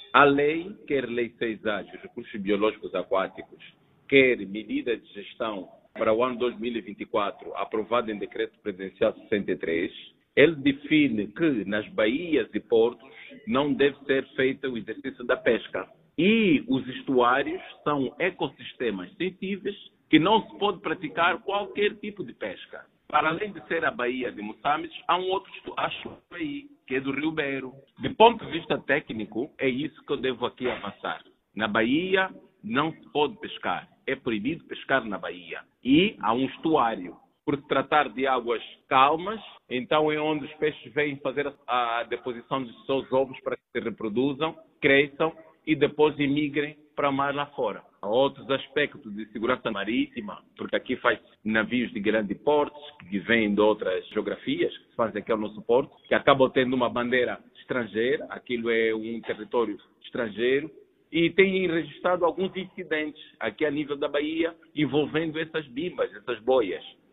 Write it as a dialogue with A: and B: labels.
A: A lei, quer lei 6A, dos recursos biológicos aquáticos, quer medida de gestão para o ano 2024, aprovada em decreto presidencial 63, ele define que nas baías e portos não deve ser feito o exercício da pesca. E os estuários são ecossistemas sensíveis que não se pode praticar qualquer tipo de pesca. Para além de ser a Baía de Moçambique, há um outro estuário aí, que é do Rio Beiro. De ponto de vista técnico, é isso que eu devo aqui avançar. Na Baía não se pode pescar. É proibido pescar na Baía. E há um estuário. Por se tratar de águas calmas, então é onde os peixes vêm fazer a deposição dos seus ovos para que se reproduzam, cresçam e depois imigrem para mar lá fora. Há outros aspectos de segurança marítima, porque aqui faz navios de grande porte, que vêm de outras geografias, que se fazem aqui ao nosso porto, que acabam tendo uma bandeira estrangeira, aquilo é um território estrangeiro, e têm registrado alguns incidentes aqui a nível da Bahia envolvendo essas bimbas, essas boias.